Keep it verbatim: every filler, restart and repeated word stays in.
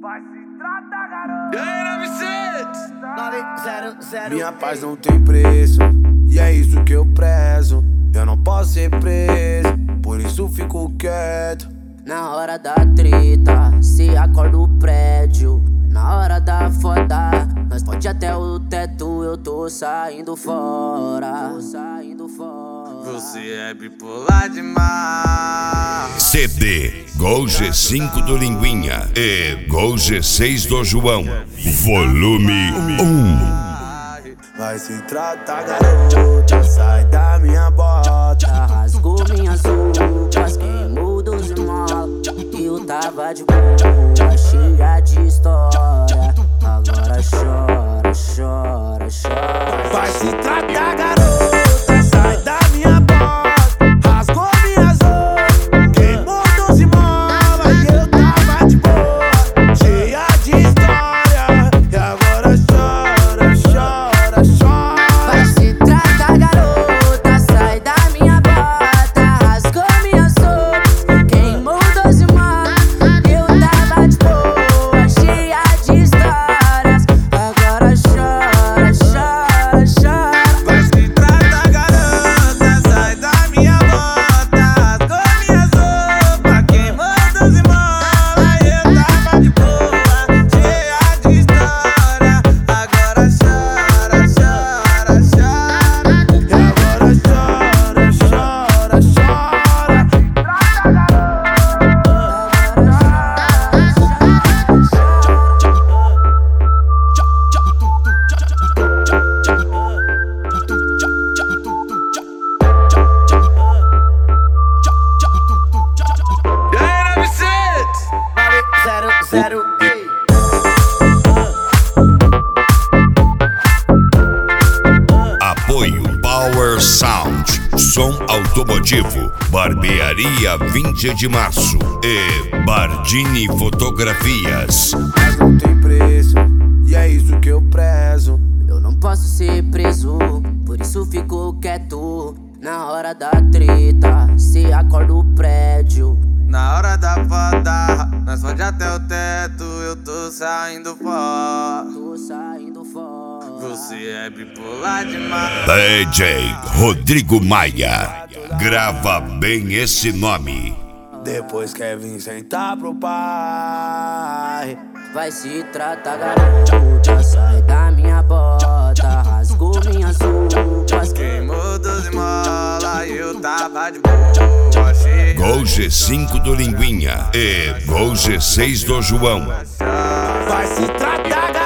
Vai se tratar, garoto. E aí, zero zero Minha paz não tem preço, e é isso que eu prezo. Eu não posso ser preso, por isso fico quieto. Na hora da treta, se acorda o prédio. Na hora da foda, nós pode até o teto. Eu tô saindo fora, tô saindo fora. Você é bipolar demais. C D Gol G cinco do Linguinha e Gol G seis do João. Volume um. Vai se tratar, garota, sai da minha bota. Rasgou minhas roupas, queimou dos mola. Eu tava de boa, cheia de história. Agora chora, chora, chora. Vai se tratar, garota, sai da minha bota. Rasgou minhas roupas, queimou doze mola. E eu tava de boa, cheia de história. E agora chora, chora, chora. Vai se tratar, garota, sai da minha bota. Rasgou minhas roupas, queimou doze mola. Eu tava de boa, cheia de histórias. Agora chora, chora, chora. Vai se tratar, garota, sai da minha bota. Rasgou minhas roupas, queimou doze mola. Eu tava de boa, cheia de história. Agora chora, chora, chora. E agora chora, chora, chora. E aí, Vicente? Zero, zero, ei. Apoio Power Sound, som automotivo, Barbearia vinte de março e Bardini Fotografias. Mas não tem preço, e é isso que eu prezo. Eu não posso ser preso, por isso fico quieto. Na hora da treta, se acorda o prédio. Na hora da foda, nós pode até o teto. Eu tô saindo fora. Tô saindo fora. Você é bipolar demais. D J Rodrigo Maia, grava bem esse nome. Depois quer vir sentar pro pai. Vai se tratar, garota, sai da minha bota. Rasgou minhas roupas, Queimou doze mola e eu tava de boa, cheia. Gol G cinco do Linguinha e Gol G seis do João. Vai se tratar, garota.